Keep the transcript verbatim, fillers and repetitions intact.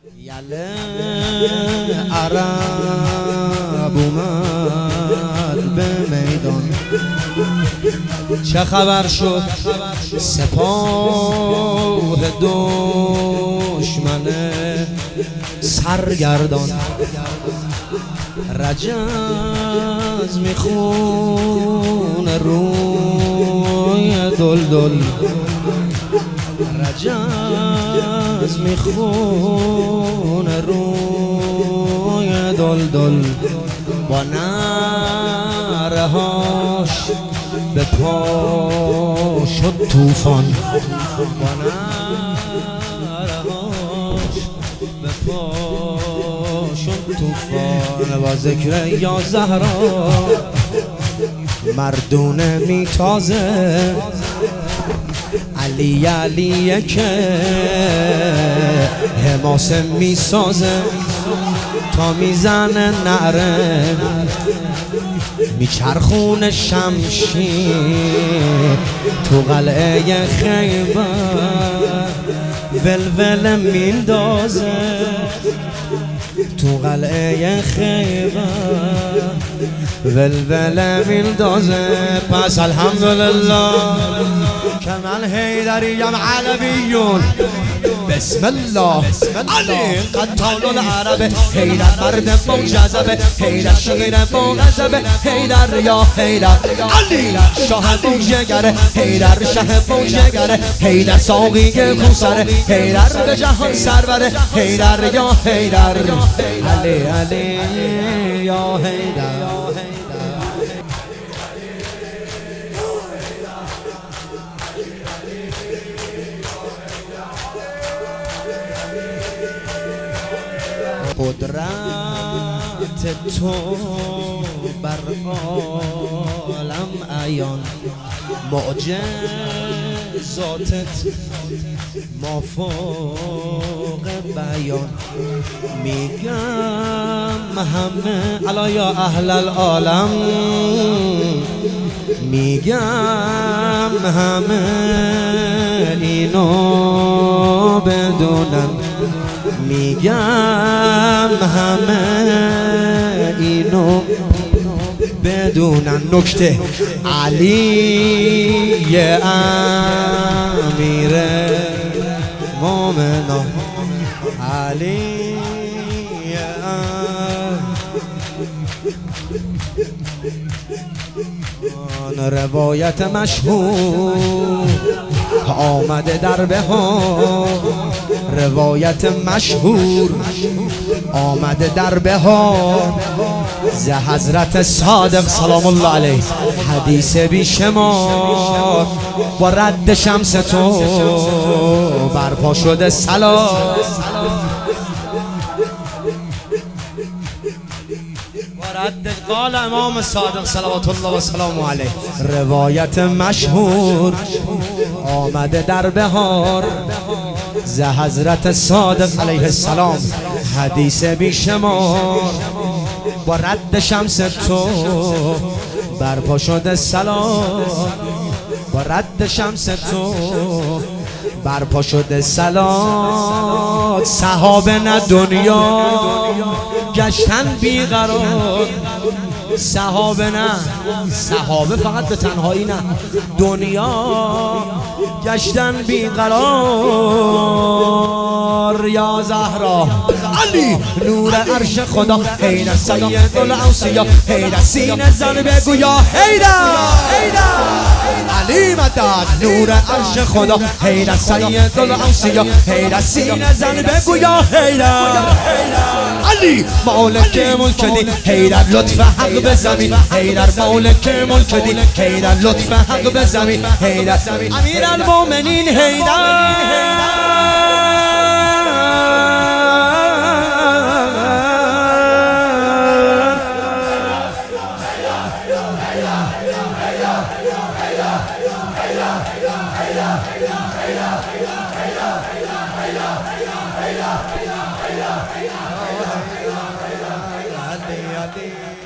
یله عرب اومد به میدان، چه خبر شد سپاه دشمن سرگردان، رجز میخونه روی دلدل، رجز میخونه روی دلدل، با نرهاش به پا شد توفان، با نرهاش به پا شد توفان. با ذکر یا زهرا مردونه میتازه، علی علیه که حماسه میسازه، تا میزنه نعره میچرخونه شمشیر تو قلعه خیبر، ولوله میندازه تو قلعه خیبر، ولوله میندازه. پس الحمدلله که من حیدریم علویون، بسم الله علی قتال العرب، حیدر مرد با جذبه، حیدر شیر با غضبه، حیدر یا حیدر علی شاه با جگره، حیدر شه با جگره، حیدر ساقی کوثره، حیدر به جهان سروره، حیدر یا حیدر علی علی یا حیدر. قدرت تو بر عالم عیان، معجزاتت مافوق بیان، میگم همه الا یا اهل العالم، میگم همه اینو بدونن، میگم همه اینو بدونن. نکته علی امیر مومنان، علی آن روایت مشهور آمده در بهار، روایت مشهور آمده در بهار، ز حضرت صادق سلام الله علیه، حدیث بیشمار با رد شمس تو برپا شده سلام، رد قال امام صادق صلوات الله و سلام علیه. روایت مشهور آمده در بهار ز حضرت صادق علیه السلام، حدیث بیشمار با رد شمس تو برپا شده سلام، با رد شمس تو برپا شده سلام. صحابه نه دنیا گشتن بیقرار، صحابه نه، صحابه فقط به تنهایی نه، دنیا گشتن بیقرار. یا زهرا علی نور عرش خدا، حیدر سید الاوصیا، حیدر سینه زن بگو یا حیدر علی مدد، نور عرش خدا، حیدر سید الاوصیا، حیدر سینه زن بگو یا حیدر علی مالک ملک دی، حیدر لطف حق به زمین، حیدر مالک ملک دی، حیدر لطف حق به زمین، حیدر امیر المومنین، حیدر Ali, Ali.